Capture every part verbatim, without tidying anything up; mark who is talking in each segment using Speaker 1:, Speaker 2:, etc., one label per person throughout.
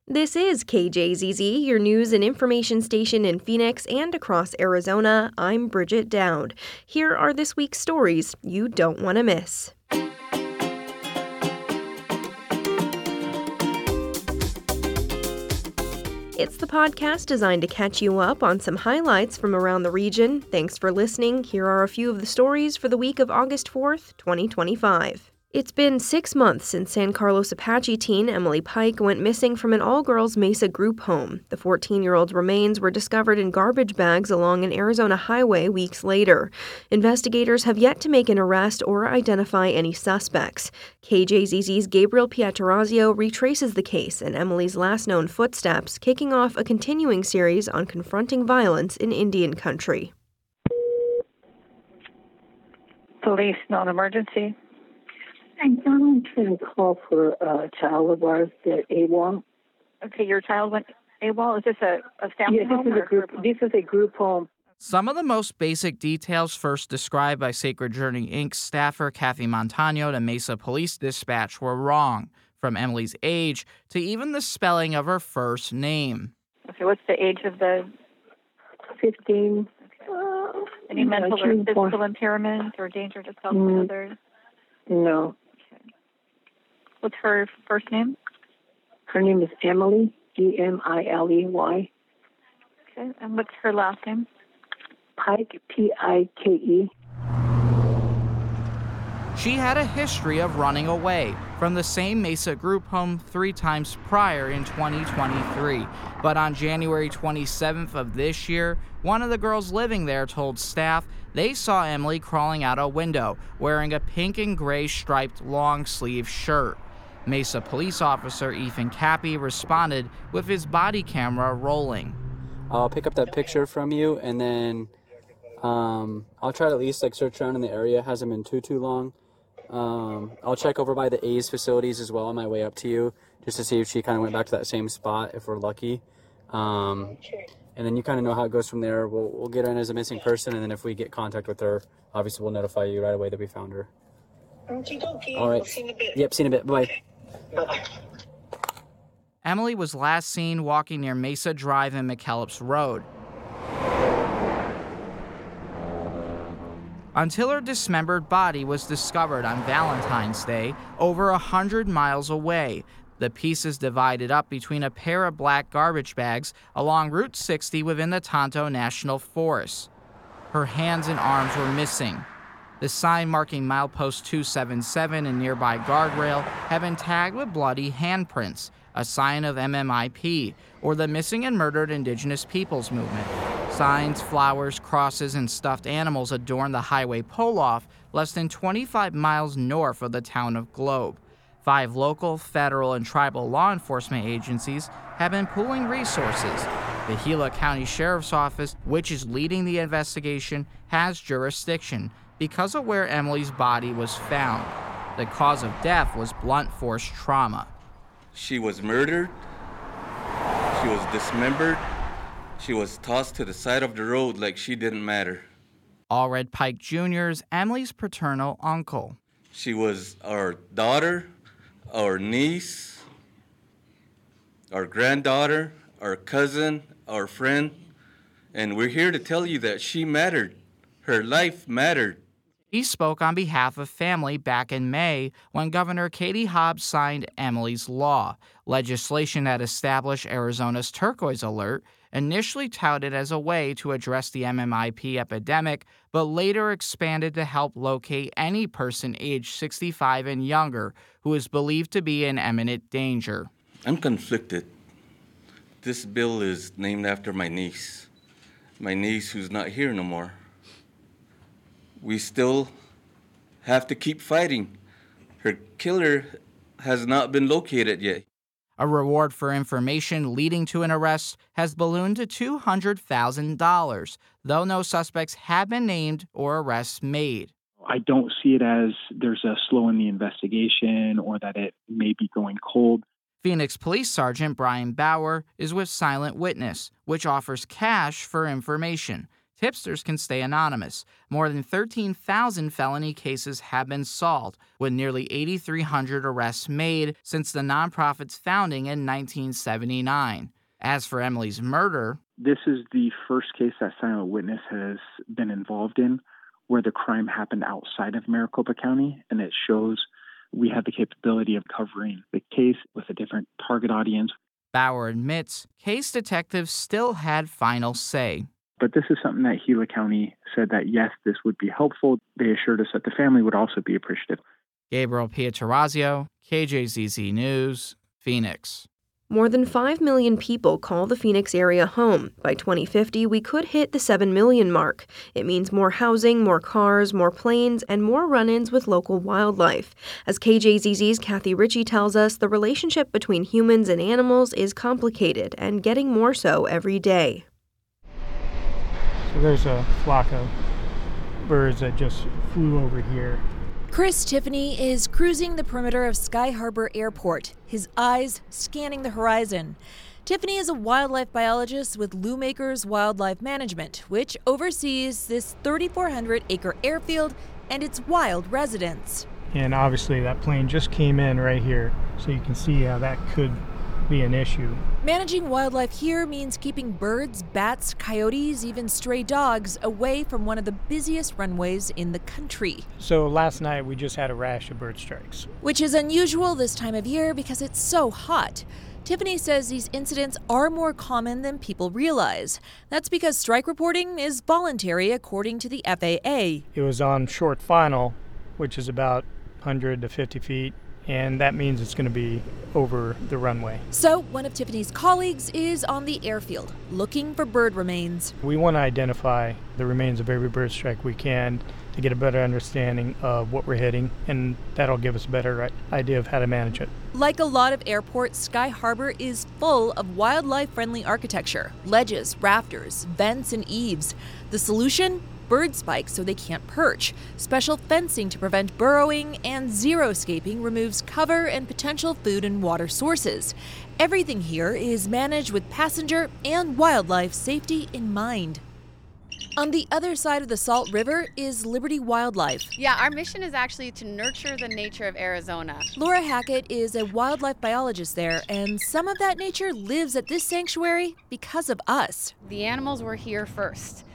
Speaker 1: This is K J Z Z, your news and information station in Phoenix and across Arizona. I'm Bridget Dowd. Here are this week's stories you don't want to miss. It's the podcast designed to catch you up on some highlights from around the region. Thanks for listening. Here are a few of the stories for the week of August fourth, twenty twenty-five. It's been six months since San Carlos Apache teen Emily Pike went missing from an all-girls Mesa group home. The fourteen-year-old's remains were discovered in garbage bags along an Arizona highway weeks later. Investigators have yet to make an arrest or identify any suspects. K J Z Z's Gabriel Pietrorazio retraces the case and Emily's last known footsteps, kicking off a continuing series on confronting violence in Indian country.
Speaker 2: Police, non-emergency.
Speaker 3: I'm going to call for a child of ours at AWOL.
Speaker 2: Okay, your child went AWOL. Is this a, a family
Speaker 3: yeah,
Speaker 2: home
Speaker 3: this is
Speaker 2: or
Speaker 3: a group,
Speaker 2: group
Speaker 3: This is a group home.
Speaker 4: Some of the most basic details first described by Sacred Journey Incorporated staffer Kathy Montano to Mesa Police Dispatch were wrong, from Emily's age to even the spelling of her first name.
Speaker 2: Okay, what's the age of the...
Speaker 3: fifteen.
Speaker 2: Uh, Any mental or physical born. impairment or danger to self
Speaker 3: mm,
Speaker 2: or others?
Speaker 3: No.
Speaker 2: What's her first name?
Speaker 3: Her name is Emily, E M I L E Y.
Speaker 2: Okay, and what's her last name?
Speaker 3: Pike, P I K E.
Speaker 4: She had a history of running away from the same Mesa group home three times prior in twenty twenty-three. But on January twenty-seventh of this year, one of the girls living there told staff they saw Emily crawling out a window wearing a pink and gray striped long-sleeve shirt. Mesa police officer Ethan Cappy responded with his body camera rolling.
Speaker 5: I'll pick up that picture from you, and then um, I'll try to at least like search around in the area. It hasn't been too, too long. Um, I'll check over by the A's facilities as well on my way up to you, just to see if she kind of went back to that same spot, if we're lucky. Um, and then you kind of know how it goes from there. We'll, we'll get her in as a missing person, and then if we get contact with her, obviously we'll notify you right away that we found her.
Speaker 3: Okay, okay.
Speaker 5: All right.
Speaker 3: I'll see you in a bit.
Speaker 5: Yep, see you in a bit. Bye.
Speaker 3: Bye.
Speaker 4: Emily was last seen walking near Mesa Drive and McKellips Road, until her dismembered body was discovered on Valentine's Day, over a hundred miles away. The pieces divided up between a pair of black garbage bags along Route sixty within the Tonto National Forest. Her hands and arms were missing. The sign marking milepost two seventy-seven and nearby guardrail have been tagged with bloody handprints, a sign of M M I P, or the Missing and Murdered Indigenous Peoples Movement. Signs, flowers, crosses, and stuffed animals adorn the highway pull-off less than twenty-five miles north of the town of Globe. Five local, federal, and tribal law enforcement agencies have been pooling resources. The Gila County Sheriff's Office, which is leading the investigation, has jurisdiction because of where Emily's body was found. The cause of death was blunt force trauma.
Speaker 6: She was murdered. She was dismembered. She was tossed to the side of the road like she didn't matter.
Speaker 4: Allred Pike Junior is Emily's paternal uncle.
Speaker 6: She was our daughter, our niece, our granddaughter, our cousin, our friend, and we're here to tell you that she mattered. Her life mattered.
Speaker 4: He spoke on behalf of family back in May when Governor Katie Hobbs signed Emily's Law, legislation that established Arizona's turquoise alert, initially touted as a way to address the M M I P epidemic, but later expanded to help locate any person aged sixty-five and younger who is believed to be in imminent danger.
Speaker 6: I'm conflicted. This bill is named after my niece, my niece who's not here no more. We still have to keep fighting. Her killer has not been located yet.
Speaker 4: A reward for information leading to an arrest has ballooned to two hundred thousand dollars, though no suspects have been named or arrests made.
Speaker 7: I don't see it as there's a slow in the investigation or that it may be going cold.
Speaker 4: Phoenix Police Sergeant Brian Bauer is with Silent Witness, which offers cash for information. tipsters can stay anonymous. More than thirteen thousand felony cases have been solved, with nearly eight thousand three hundred arrests made since the nonprofit's founding in nineteen seventy-nine. As for Emily's murder,
Speaker 7: this is the first case that Silent Witness has been involved in where the crime happened outside of Maricopa County, and it shows we have the capability of covering the case with a different target audience.
Speaker 4: Bauer admits case detectives still had final say.
Speaker 7: But this is something that Gila County said that, yes, this would be helpful. They assured us that the family would also be appreciative.
Speaker 4: Gabriel Pietrorazio, K J Z Z News, Phoenix.
Speaker 1: More than five million people call the Phoenix area home. By twenty fifty, we could hit the seven million mark. It means more housing, more cars, more planes, and more run-ins with local wildlife. As K J Z Z's Kathy Ritchie tells us, the relationship between humans and animals is complicated and getting more so every day.
Speaker 8: So there's a flock of birds that just flew over here.
Speaker 9: Chris Tiffany is cruising the perimeter of Sky Harbor Airport, his eyes scanning the horizon. Tiffany is a wildlife biologist with Lewmakers Wildlife Management, which oversees this thirty-four hundred acre airfield and its wild residents.
Speaker 8: And obviously that plane just came in right here, so you can see how that could be an issue.
Speaker 9: Managing wildlife here means keeping birds, bats, coyotes, even stray dogs away from one of the busiest runways in the country.
Speaker 8: So last night we just had a rash of bird strikes.
Speaker 9: Which is unusual this time of year because it's so hot. Tiffany says these incidents are more common than people realize. That's because strike reporting is voluntary according to the F A A.
Speaker 8: It was on short final, which is about one hundred to fifty feet. And that means it's going to be over the runway.
Speaker 9: So one of Tiffany's colleagues is on the airfield looking for bird remains.
Speaker 8: We want to identify the remains of every bird strike we can to get a better understanding of what we're hitting, and that'll give us a better idea of how to manage it.
Speaker 9: Like a lot of airports, Sky Harbor is full of wildlife-friendly architecture, ledges, rafters, vents, and eaves. The solution? Bird spikes so they can't perch, special fencing to prevent burrowing, and xeriscaping removes cover and potential food and water sources. Everything here is managed with passenger and wildlife safety in mind. On the other side of the Salt River is Liberty Wildlife.
Speaker 10: Yeah, our mission is actually to nurture the nature of Arizona.
Speaker 9: Laura Hackett is a wildlife biologist there, and some of that nature lives at this sanctuary because of us.
Speaker 10: The animals were here first,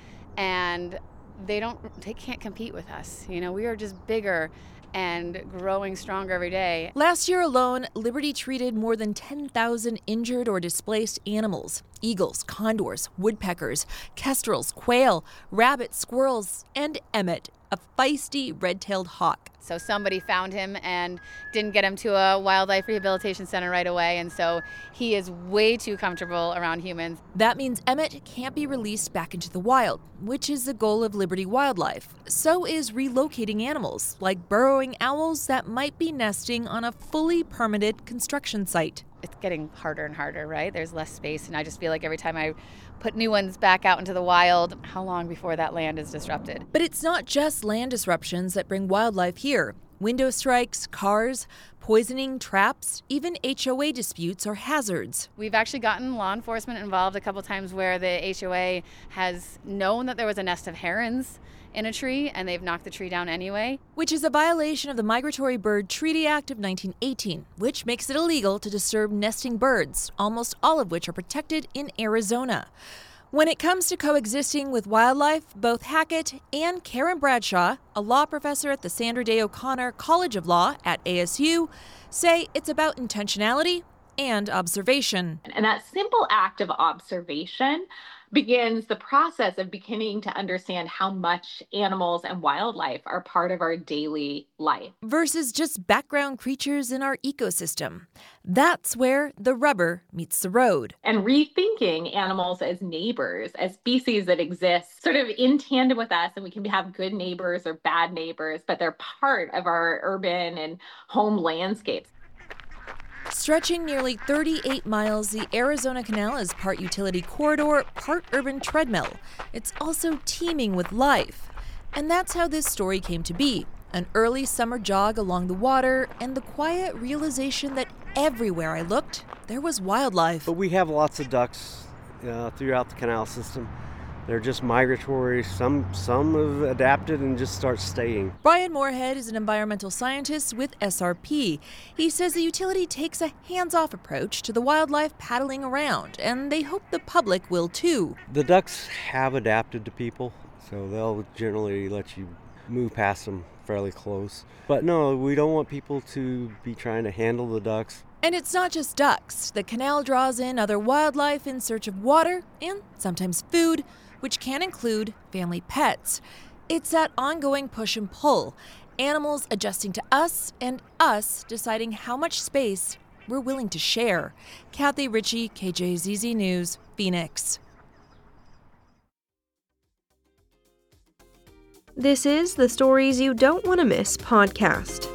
Speaker 10: and they don't they can't compete with us. You know, we are just bigger and growing stronger every day.
Speaker 9: Last year alone, Liberty treated more than ten thousand injured or displaced animals. Eagles, condors, woodpeckers, kestrels, quail, rabbits, squirrels, and Emmett, a feisty red-tailed hawk.
Speaker 10: So somebody found him and didn't get him to a wildlife rehabilitation center right away, and so he is way too comfortable around humans.
Speaker 9: That means Emmett can't be released back into the wild, which is the goal of Liberty Wildlife. So is relocating animals, like burrowing owls that might be nesting on a fully permitted construction site.
Speaker 10: It's getting harder and harder, right? There's less space, and I just feel like every time I put new ones back out into the wild, how long before that land is disrupted?
Speaker 9: But it's not just land disruptions that bring wildlife here. Window strikes, cars, poisoning, traps, even H O A disputes are hazards.
Speaker 10: We've actually gotten law enforcement involved a couple times where the H O A has known that there was a nest of herons in a tree, and they've knocked the tree down anyway.
Speaker 9: Which is a violation of the Migratory Bird Treaty Act of nineteen eighteen, which makes it illegal to disturb nesting birds, almost all of which are protected in Arizona. When it comes to coexisting with wildlife, both Hackett and Karen Bradshaw, a law professor at the Sandra Day O'Connor College of Law at A S U, say it's about intentionality and observation.
Speaker 11: And that simple act of observation begins the process of beginning to understand how much animals and wildlife are part of our daily life.
Speaker 9: Versus just background creatures in our ecosystem. That's where the rubber meets the road.
Speaker 11: And rethinking animals as neighbors, as species that exist sort of in tandem with us, and we can have good neighbors or bad neighbors, but they're part of our urban and home landscapes.
Speaker 9: Stretching nearly thirty-eight miles, the Arizona Canal is part utility corridor, part urban treadmill. It's also teeming with life. And that's how this story came to be. An early summer jog along the water and the quiet realization that everywhere I looked, there was wildlife.
Speaker 12: But we have lots of ducks uh, throughout the canal system. They're just migratory. Some some have adapted and just start staying.
Speaker 9: Brian Moorhead is an environmental scientist with S R P. He says the utility takes a hands-off approach to the wildlife paddling around, and they hope the public will too.
Speaker 12: The ducks have adapted to people, so they'll generally let you move past them fairly close. But no, we don't want people to be trying to handle the ducks.
Speaker 9: And it's not just ducks. The canal draws in other wildlife in search of water and sometimes food, which can include family pets. It's that ongoing push and pull, animals adjusting to us and us deciding how much space we're willing to share. Kathy Ritchie, K J Z Z News, Phoenix.
Speaker 1: This is the Stories You Don't Want to Miss podcast.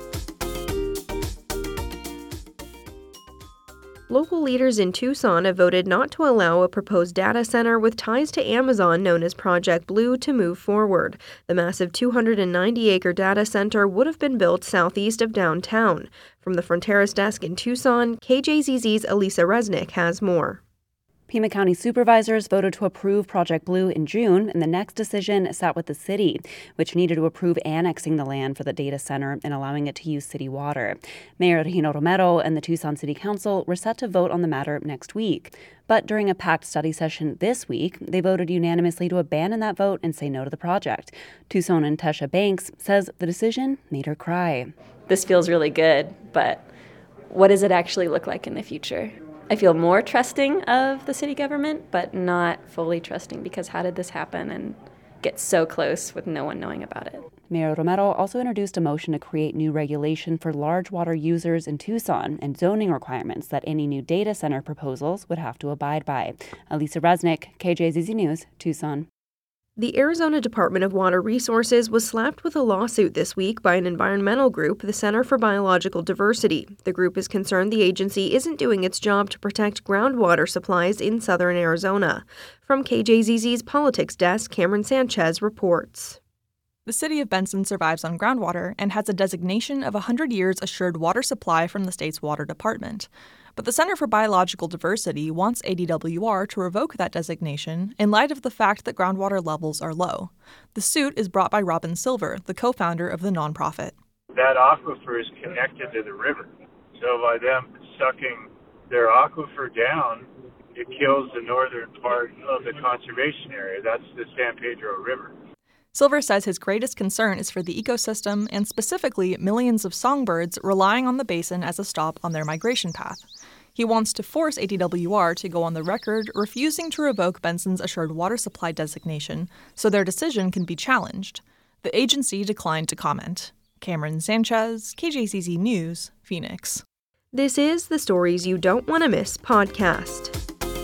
Speaker 1: Local leaders in Tucson have voted not to allow a proposed data center with ties to Amazon known as Project Blue to move forward. The massive two hundred ninety acre data center would have been built southeast of downtown. From the Fronteras desk in Tucson, K J Z Z's Elisa Resnick has more.
Speaker 13: Pima County supervisors voted to approve Project Blue in June, and the next decision sat with the city, which needed to approve annexing the land for the data center and allowing it to use city water. Mayor Regino Romero and the Tucson City Council were set to vote on the matter next week. But during a packed study session this week, they voted unanimously to abandon that vote and say no to the project. Tucson and Tesha Banks says the decision made her cry.
Speaker 14: This feels really good, but what does it actually look like in the future? I feel more trusting of the city government, but not fully trusting, because how did this happen and get so close with no one knowing about it?
Speaker 13: Mayor Romero also introduced a motion to create new regulation for large water users in Tucson and zoning requirements that any new data center proposals would have to abide by. Elisa Resnick, K J Z Z News, Tucson.
Speaker 1: The Arizona Department of Water Resources was slapped with a lawsuit this week by an environmental group, the Center for Biological Diversity. The group is concerned the agency isn't doing its job to protect groundwater supplies in southern Arizona. From K J Z Z's Politics Desk, Cameron Sanchez reports.
Speaker 15: The city of Benson survives on groundwater and has a designation of one hundred years assured water supply from the state's water department. But the Center for Biological Diversity wants A D W R to revoke that designation in light of the fact that groundwater levels are low. The suit is brought by Robin Silver, the co-founder of the nonprofit.
Speaker 16: That aquifer is connected to the river. So by them sucking their aquifer down, it kills the northern part of the conservation area. That's the San Pedro River.
Speaker 15: Silver says his greatest concern is for the ecosystem and specifically millions of songbirds relying on the basin as a stop on their migration path. He wants to force A D W R to go on the record refusing to revoke Benson's assured water supply designation so their decision can be challenged. The agency declined to comment. Cameron Sanchez, K J Z Z News, Phoenix.
Speaker 1: This is the Stories You Don't Want to Miss podcast.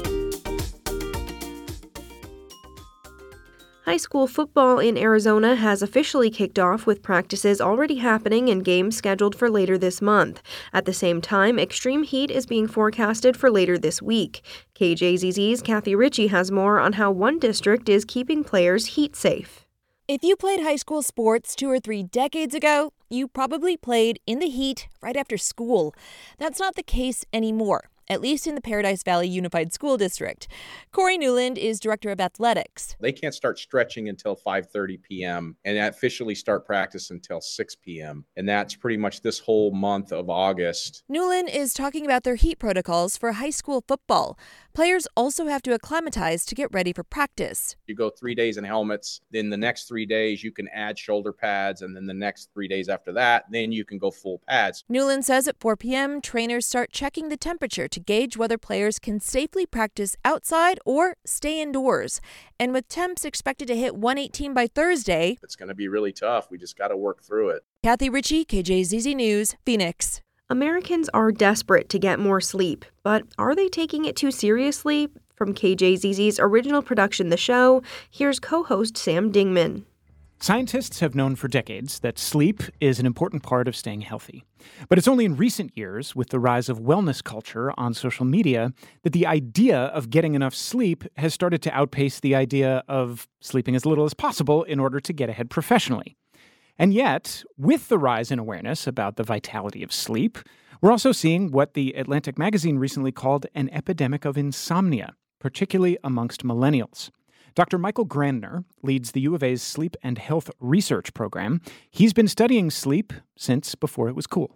Speaker 1: High school football in Arizona has officially kicked off with practices already happening and games scheduled for later this month. At the same time, extreme heat is being forecasted for later this week. K J Z Z's Kathy Ritchie has more on how one district is keeping players heat safe.
Speaker 9: If you played high school sports two or three decades ago, you probably played in the heat right after school. That's not the case anymore, at least in the Paradise Valley Unified School District. Corey Newland is director of athletics.
Speaker 17: They can't start stretching until five thirty p.m. and officially start practice until six p.m. And that's pretty much this whole month of August.
Speaker 9: Newland is talking about their heat protocols for high school football. Players also have to acclimatize to get ready for practice.
Speaker 17: You go three days in helmets, then the next three days you can add shoulder pads, and then the next three days after that, then you can go full pads.
Speaker 9: Newland says at four p.m., trainers start checking the temperature to gauge whether players can safely practice outside or stay indoors. And with temps expected to hit one eighteen by Thursday,
Speaker 17: it's going to be really tough. We just got to work through it.
Speaker 9: Kathy Ritchie, K J Z Z News, Phoenix.
Speaker 1: Americans are desperate to get more sleep, but are they taking it too seriously? From K J Z Z's original production, The Show, here's co-host Sam Dingman.
Speaker 18: Scientists have known for decades that sleep is an important part of staying healthy. But it's only in recent years, with the rise of wellness culture on social media, that the idea of getting enough sleep has started to outpace the idea of sleeping as little as possible in order to get ahead professionally. And yet, with the rise in awareness about the vitality of sleep, we're also seeing what the Atlantic magazine recently called an epidemic of insomnia, particularly amongst millennials. Doctor Michael Grandner leads the U of A's Sleep and Health Research Program. He's been studying sleep since before it was cool.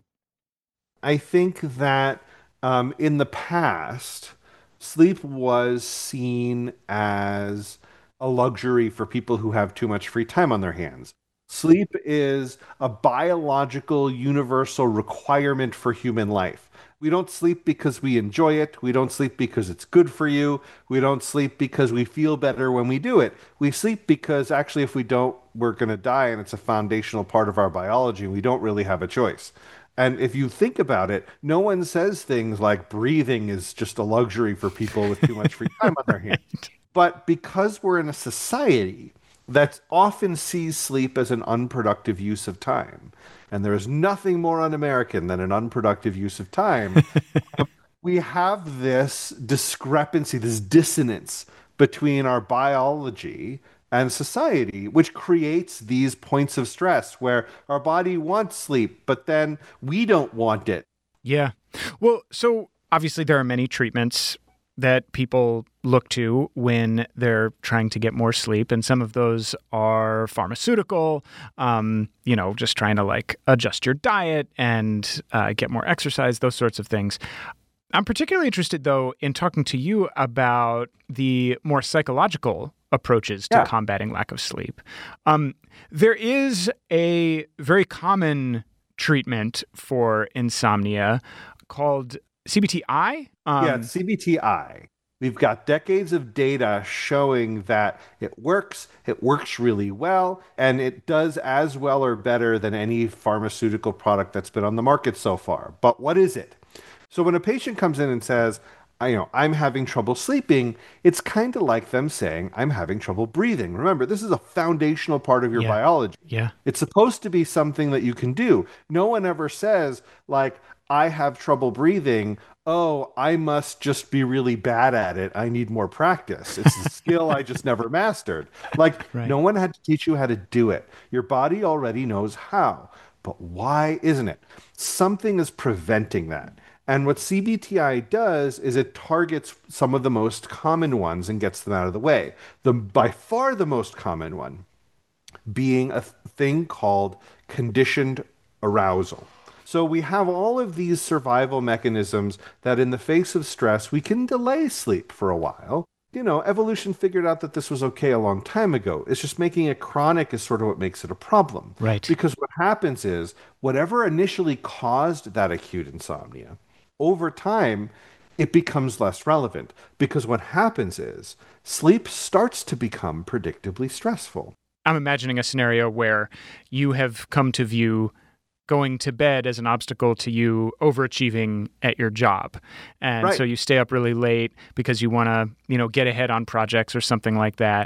Speaker 19: I think that um, in the past, sleep was seen as a luxury for people who have too much free time on their hands. Sleep is a biological, universal requirement for human life. We don't sleep because we enjoy it. We don't sleep because it's good for you. We don't sleep because we feel better when we do it. We sleep because actually if we don't, we're going to die, and it's a foundational part of our biology. We don't really have a choice. And if you think about it, no one says things like breathing is just a luxury for people with too much free time on their hands. But because we're in a society that often sees sleep as an unproductive use of time, and there is nothing more un-American than an unproductive use of time, we have this discrepancy, this dissonance between our biology and society, which creates these points of stress where our body wants sleep, but then we don't want it.
Speaker 18: Yeah. Well, so obviously there are many treatments that people look to when they're trying to get more sleep. And some of those are pharmaceutical, um, you know, just trying to like adjust your diet and uh, get more exercise, those sorts of things. I'm particularly interested, though, in talking to you about the more psychological approaches to yeah. combating lack of sleep. Um, there is a very common treatment for insomnia called C B T I. Um,
Speaker 19: yeah, C B T I. We've got decades of data showing that it works, it works really well, and it does as well or better than any pharmaceutical product that's been on the market so far. But what is it? So when a patient comes in and says, you know, I'm having trouble sleeping, it's kind of like them saying, I'm having trouble breathing. Remember, this is a foundational part of your
Speaker 18: yeah.
Speaker 19: biology.
Speaker 18: Yeah.
Speaker 19: It's supposed to be something that you can do. No one ever says, like, I have trouble breathing. Oh, I must just be really bad at it. I need more practice. It's a skill I just never mastered. Like, right. No one had to teach you how to do it. Your body already knows how. But why isn't it? Something is preventing that. And what C B T I does is it targets some of the most common ones and gets them out of the way. The by far the most common one being a thing called conditioned arousal. So we have all of these survival mechanisms that in the face of stress, we can delay sleep for a while. You know, evolution figured out that this was okay a long time ago. It's just making it chronic is sort of what makes it a problem.
Speaker 18: Right.
Speaker 19: Because what happens is whatever initially caused that acute insomnia, over time, it becomes less relevant. Because what happens is sleep starts to become predictably stressful.
Speaker 18: I'm imagining a scenario where you have come to view going to bed as an obstacle to you overachieving at your job. And right. so you stay up really late because you want to, you know, get ahead on projects or something like that.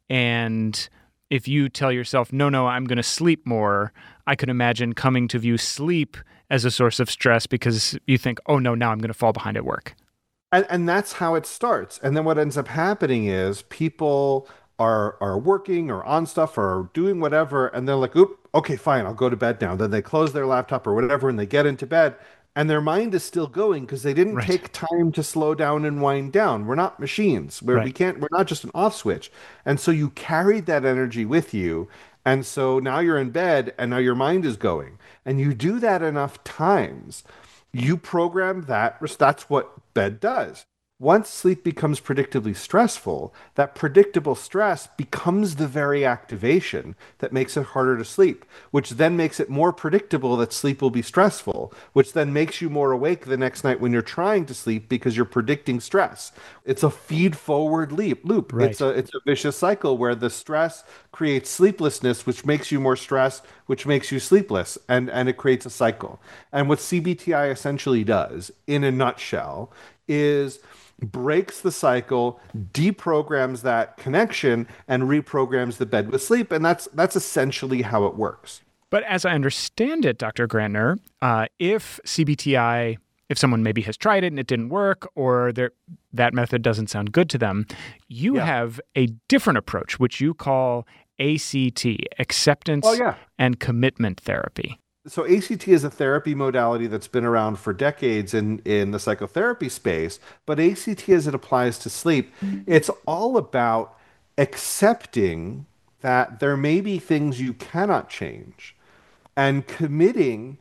Speaker 18: And if you tell yourself, no, no, I'm going to sleep more, I could imagine coming to view sleep as a source of stress because you think, oh, no, now I'm going to fall behind at work.
Speaker 19: And, and that's how it starts. And then what ends up happening is people are are working or on stuff or doing whatever, and they're like, oop, okay, fine, I'll go to bed now. Then they close their laptop or whatever, and they get into bed, and their mind is still going because they didn't right. take time to slow down and wind down. We're not machines. Where right. we can't. We're not just an off switch. And so you carried that energy with you, and so now you're in bed, and now your mind is going. And you do that enough times, you program that. That's what bed does. Once sleep becomes predictably stressful, that predictable stress becomes the very activation that makes it harder to sleep, which then makes it more predictable that sleep will be stressful, which then makes you more awake the next night when you're trying to sleep because you're predicting stress. It's a feed-forward leap, loop. Right. It's a it's a vicious cycle where the stress creates sleeplessness, which makes you more stressed, which makes you sleepless, and, and it creates a cycle. And what C B T I essentially does, in a nutshell, is breaks the cycle, deprograms that connection, and reprograms the bed with sleep. And that's that's essentially how it works.
Speaker 18: But as I understand it, Doctor Grandner, uh, if C B T I, if someone maybe has tried it and it didn't work, or that method doesn't sound good to them, you yeah. have a different approach, which you call A C T, acceptance
Speaker 19: oh, yeah.
Speaker 18: and commitment therapy.
Speaker 19: So A C T is a therapy modality that's been around for decades in, in the psychotherapy space, but A C T as it applies to sleep, it's all about accepting that there may be things you cannot change and committing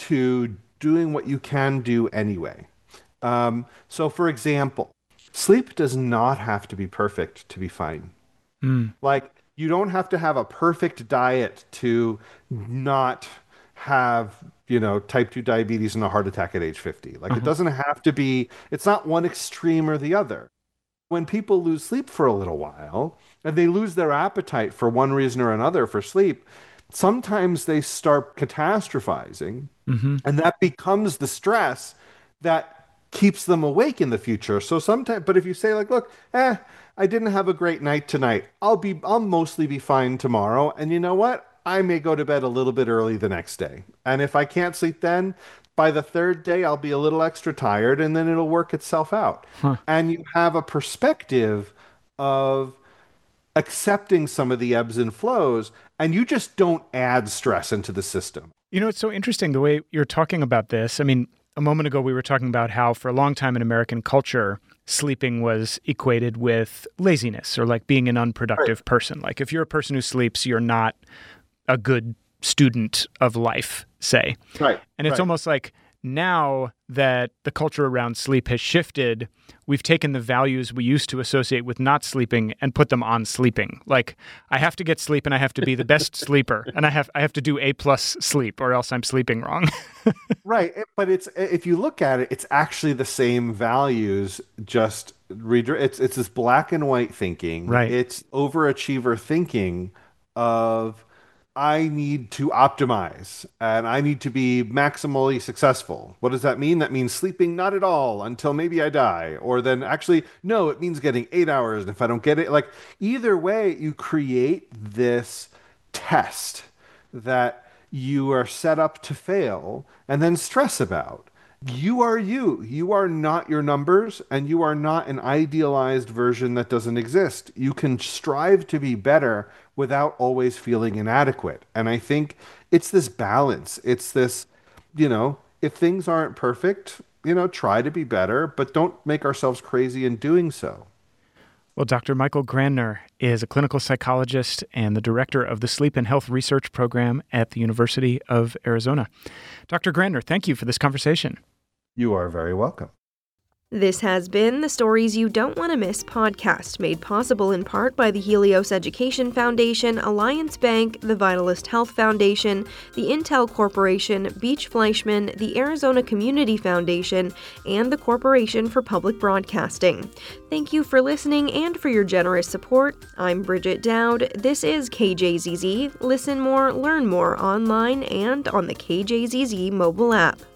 Speaker 19: to doing what you can do anyway. Um, so, for example, sleep does not have to be perfect to be fine.
Speaker 18: Mm.
Speaker 19: Like, you don't have to have a perfect diet to not have, you know, type two diabetes and a heart attack at age fifty. Like,
Speaker 18: Uh-huh.
Speaker 19: it doesn't have to be, it's not one extreme or the other. When people lose sleep for a little while, and they lose their appetite for one reason or another for sleep, sometimes they start catastrophizing,
Speaker 18: Mm-hmm.
Speaker 19: and that becomes the stress that keeps them awake in the future. So sometimes, but if you say like, look, eh, I didn't have a great night tonight. I'll be, I'll mostly be fine tomorrow. And you know what? I may go to bed a little bit early the next day. And if I can't sleep then, by the third day, I'll be a little extra tired, and then it'll work itself out.
Speaker 18: Huh.
Speaker 19: And you have a perspective of accepting some of the ebbs and flows, and you just don't add stress into the system.
Speaker 18: You know, it's so interesting the way you're talking about this. I mean, a moment ago, we were talking about how for a long time in American culture, sleeping was equated with laziness or like being an unproductive right. person. Like if you're a person who sleeps, you're not a good student of life, say.
Speaker 19: Right.
Speaker 18: And it's
Speaker 19: right.
Speaker 18: almost like now that the culture around sleep has shifted, we've taken the values we used to associate with not sleeping and put them on sleeping. Like, I have to get sleep and I have to be the best sleeper, and I have I have to do A plus sleep or else I'm sleeping wrong.
Speaker 19: Right. But it's, if you look at it, it's actually the same values, just it's it's this black and white thinking.
Speaker 18: Right.
Speaker 19: It's overachiever thinking of, I need to optimize and I need to be maximally successful. What does that mean? That means sleeping not at all until maybe I die. Or then actually, no, it means getting eight hours. And if I don't get it, like either way, you create this test that you are set up to fail and then stress about. You are you. You are not your numbers, and you are not an idealized version that doesn't exist. You can strive to be better without always feeling inadequate. And I think it's this balance. It's this, you know, if things aren't perfect, you know, try to be better, but don't make ourselves crazy in doing so.
Speaker 18: Well, Doctor Michael Grandner is a clinical psychologist and the director of the Sleep and Health Research Program at the University of Arizona. Doctor Grandner, thank you for this conversation.
Speaker 19: You are very welcome.
Speaker 1: This has been the Stories You Don't Want to Miss podcast, made possible in part by the Helios Education Foundation, Alliance Bank, the Vitalist Health Foundation, the Intel Corporation, Beach Fleischman, the Arizona Community Foundation, and the Corporation for Public Broadcasting. Thank you for listening and for your generous support. I'm Bridget Dowd. This is K J Z Z. Listen more, learn more online and on the K J Z Z mobile app.